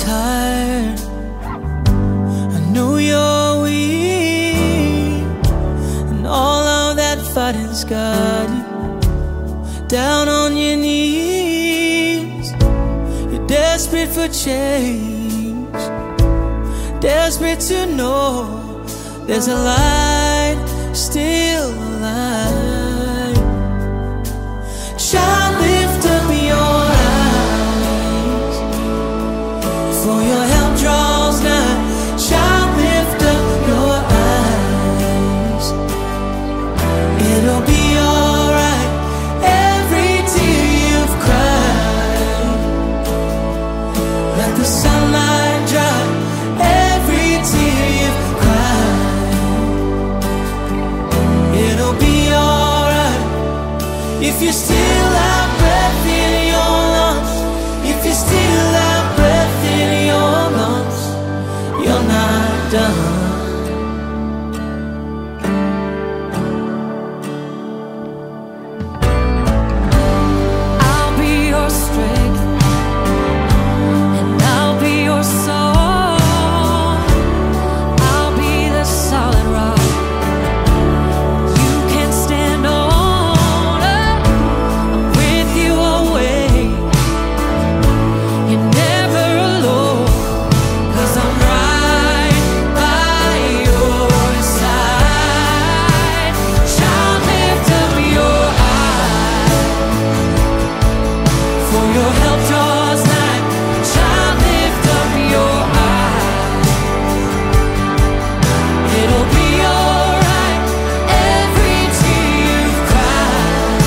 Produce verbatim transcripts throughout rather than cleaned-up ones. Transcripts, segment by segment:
tired, I know you're weak, and all of that fighting's got you down on your knees. You're desperate for change, desperate to know there's a light still alive. Child, lift up your eyes, for your help draws nigh. Child, lift up your eyes, it'll be alright. Every tear you've cried, let the sunlight dry. Every tear you've cried, it'll be alright. If you still have breath in your lungs, if you still have breath in your lungs, you're not done. I'll be your strength, and I'll be your song. I'll be the solid rock you can stand on. I'm with you always. You're never alone, 'cause I'm right by your side. Child, lift up your eyes, for your help draws nigh. Child, lift up your eyes, it'll be alright. Every tear you've cried,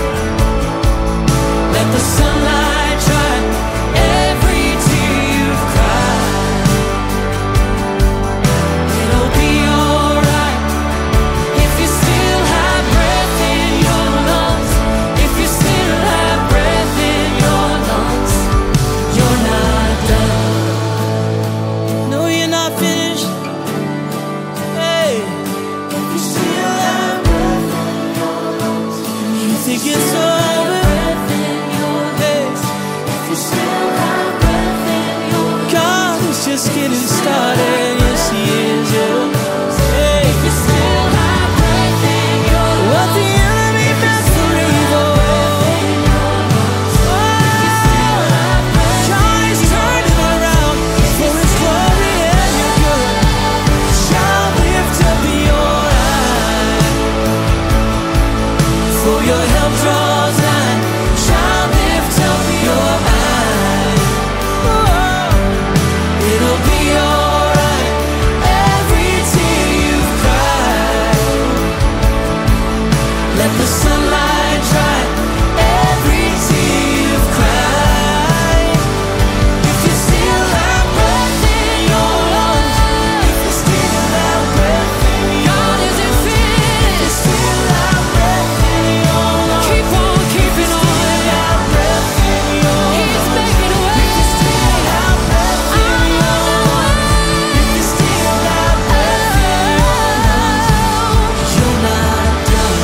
let the sunlight dry. Every tear you've cried, it'll be alright. If you still have breath in your lungs, if you still have breath in your lungs, you're not done. No, you're not finished. Hey, if you still have breath in your lungs, you think it's over. Hey, If you still have breath in your God is just getting started. Yes, He is. Yeah. Hey, If you still have breath in your what the enemy meant for evil, oh, God is turning around for His glory and your good. Child, lift up your eyes, for your help draws nigh. Child, lift up your eyes, oh, it'll be alright. Every tear you've cried, let the sunlight dry. Every tear you've cried. If you still have breath in your lungs, if you still have breath in your God isn't lungs, if you finished. still have breath in your lungs, Keep on keeping on. have breath in your He's lungs, making a way. have breath in your lungs, if you still have breath in your lungs, you're not done.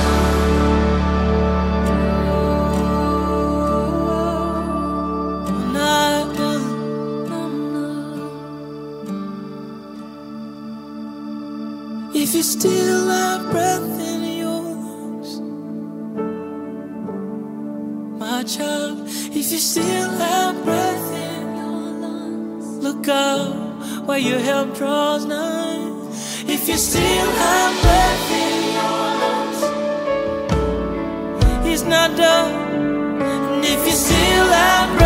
You're not done. If you still have breath in your lungs, my child, if you still have breath in your lungs, look up where your help draws nigh. If you still have breath in your lungs, He's not done. And if you still have